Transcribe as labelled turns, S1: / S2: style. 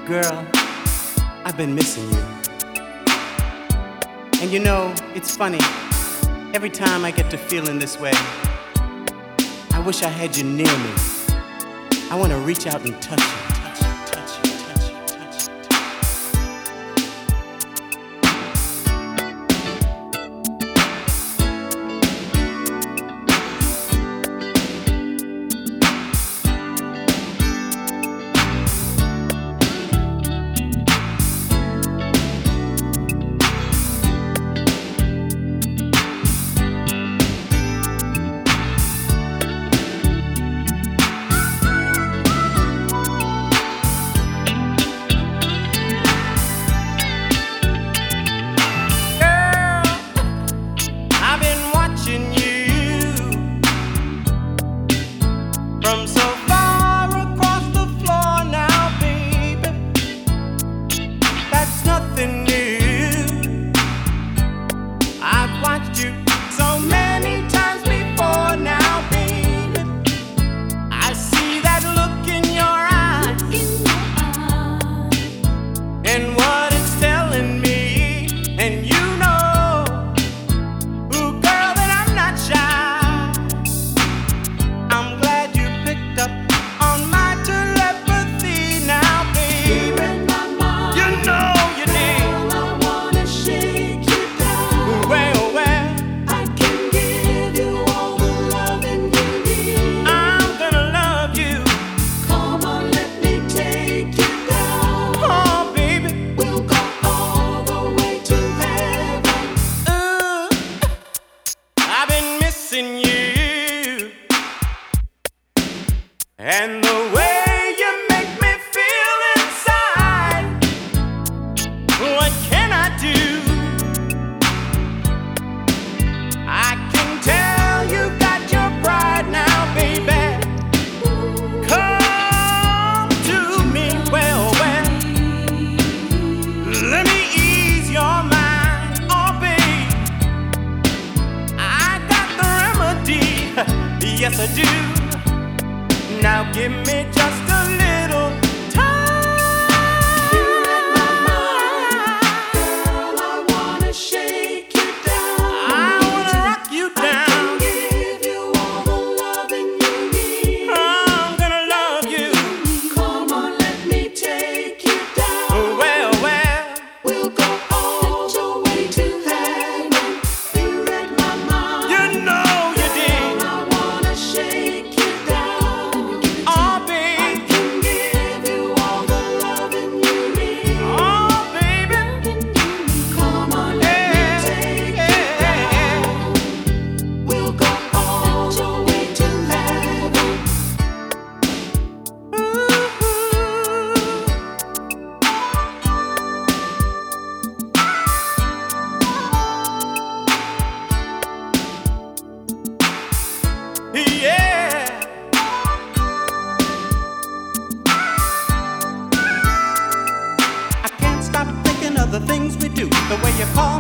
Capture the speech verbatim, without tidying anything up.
S1: Girl, I've been missing you. And you know, it's funny, every time I get to feeling this way, I wish I had you near me. I want to reach out and touch you. From so far across the floor now, baby, that's nothing new. I've watched you so many times before now, baby. I see that look in your eyes, and what it's telling me, and you know, ooh, girl, that I'm not shy. I'm glad up on my telepathy now, baby. You know you did.
S2: Girl, I wanna shake you down.
S1: Well, well,
S2: I can give you all the loving you need.
S1: I'm gonna love you.
S2: Come on, let me take you down.
S1: Oh, baby,
S2: we'll go all the way to heaven.
S1: Ooh, I've been missing you, and the way you make me feel inside. What can I do? I can tell you got your pride now, baby. Come to me, well, well. Let me ease your mind, oh, babe. I got the remedy, yes I do. Now give me just a little time.
S2: You read my mind. Girl, I wanna shake you down.
S1: I wanna rock you
S2: I
S1: down.
S2: can give you all the loving you need.
S1: I'm gonna love you.
S2: Come on, let me take you down.
S1: Well, well,
S2: We'll go all the way to heaven. You read my mind.
S1: you know you did.
S2: Girl, I wanna shake you down.
S1: Oh,
S2: I
S1: babe,
S2: can give you all the loving you need.
S1: oh, baby.
S2: Come on, let me take you down. We'll go all the way to heaven.
S1: Yeah. I can't stop thinking of the things we do. The way you call